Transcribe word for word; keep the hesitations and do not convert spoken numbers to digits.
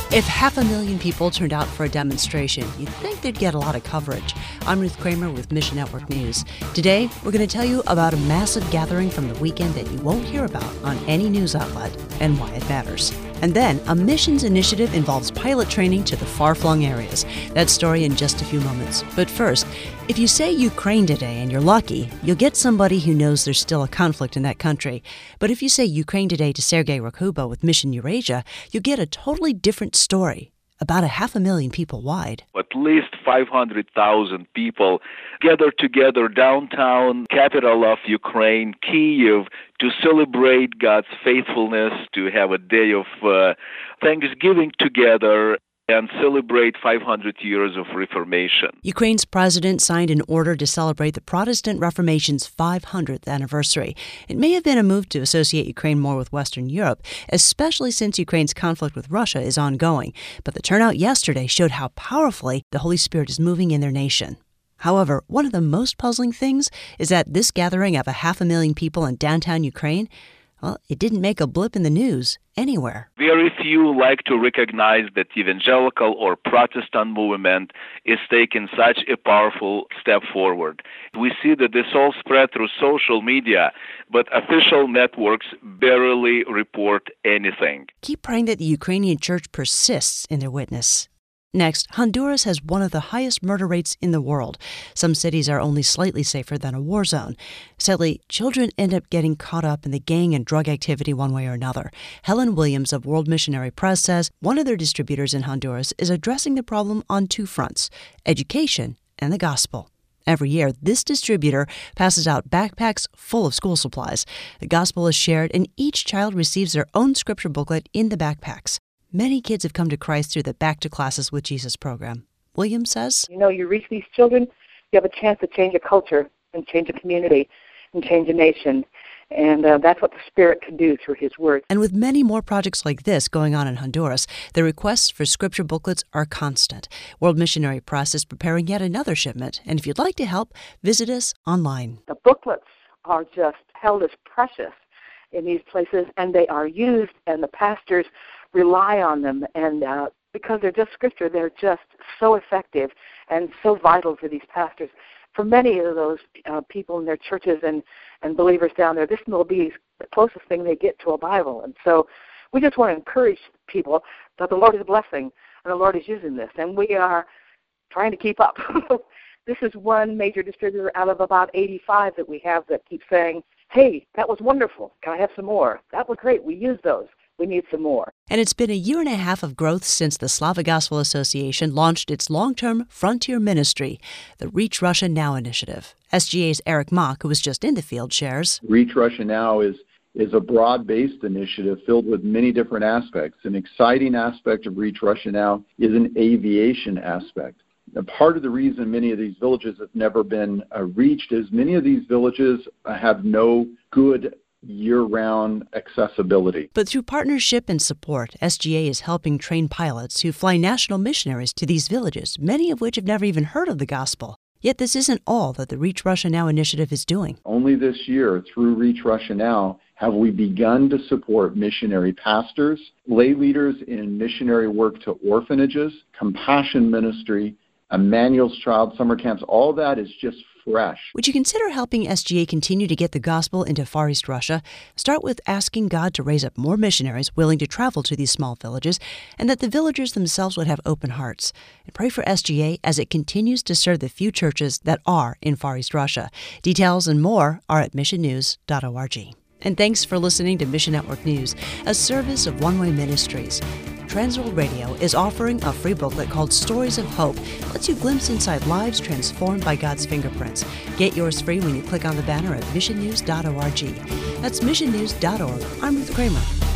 If half a million people turned out for a demonstration, you'd think they'd get a lot of coverage. I'm Ruth Kramer with Mission Network News. Today, we're going to tell you about a massive gathering from the weekend that you won't hear about on any news outlet and why it matters. And then, a missions initiative involves pilot training to the far-flung areas. That story in just a few moments. But first, if you say Ukraine today and you're lucky, you'll get somebody who knows there's still a conflict in that country. But if you say Ukraine today to Sergei Rakuba with Mission Eurasia, you'll get a totally different story, about a half a million people wide. At least five hundred thousand people gathered together downtown, capital of Ukraine, Kyiv, to celebrate God's faithfulness, to have a day of uh, Thanksgiving together and celebrate five hundred years of Reformation. Ukraine's president signed an order to celebrate the Protestant Reformation's five hundredth anniversary. It may have been a move to associate Ukraine more with Western Europe, especially since Ukraine's conflict with Russia is ongoing. But the turnout yesterday showed how powerfully the Holy Spirit is moving in their nation. However, one of the most puzzling things is that this gathering of a half a million people in downtown Ukraine, well, it didn't make a blip in the news anywhere. Very few like to recognize that evangelical or Protestant movement is taking such a powerful step forward. We see that this all spread through social media, but official networks barely report anything. Keep praying that the Ukrainian church persists in their witness. Next, Honduras has one of the highest murder rates in the world. Some cities are only slightly safer than a war zone. Sadly, children end up getting caught up in the gang and drug activity one way or another. Helen Williams of World Missionary Press says one of their distributors in Honduras is addressing the problem on two fronts: education and the gospel. Every year, this distributor passes out backpacks full of school supplies. The gospel is shared, and each child receives their own scripture booklet in the backpacks. Many kids have come to Christ through the Back to Classes with Jesus program. Williams says, You know, you reach these children, you have a chance to change a culture and change a community and change a nation. And uh, that's what the Spirit can do through His Word. And with many more projects like this going on in Honduras, the requests for scripture booklets are constant. World Missionary Press is preparing yet another shipment. And if you'd like to help, visit us online. The booklets are just held as precious in these places, and they are used, and the pastors rely on them, and uh, because they're just scripture, they're just so effective and so vital for these pastors. For many of those uh, people in their churches and, and believers down there, this will be the closest thing they get to a Bible. And so we just want to encourage people that the Lord is blessing and the Lord is using this, and we are trying to keep up. This is one major distributor out of about eighty-five that we have that keeps saying, hey, that was wonderful. Can I have some more? That was great. We used those. We need some more. And it's been a year and a half of growth since the Slavic Gospel Association launched its long-term frontier ministry, the Reach Russia Now initiative. S G A's Eric Mock, who was just in the field, shares. Reach Russia Now is, is a broad-based initiative filled with many different aspects. An exciting aspect of Reach Russia Now is an aviation aspect. Now, part of the reason many of these villages have never been uh, reached is many of these villages uh, have no good year-round accessibility. But through partnership and support, S G A is helping train pilots who fly national missionaries to these villages, many of which have never even heard of the gospel. Yet this isn't all that the Reach Russia Now initiative is doing. Only this year, through Reach Russia Now, have we begun to support missionary pastors, lay leaders in missionary work to orphanages, compassion ministry, Emmanuel's Child summer camps. All that is just fresh. Would you consider helping S G A continue to get the gospel into Far East Russia? Start with asking God to raise up more missionaries willing to travel to these small villages, and that the villagers themselves would have open hearts. And pray for S G A as it continues to serve the few churches that are in Far East Russia. Details and more are at mission news dot org. And thanks for listening to Mission Network News, a service of One Way Ministries. Transworld Radio is offering a free booklet called Stories of Hope. It lets you glimpse inside lives transformed by God's fingerprints. Get yours free when you click on the banner at mission news dot org. That's mission news dot org. I'm Ruth Kramer.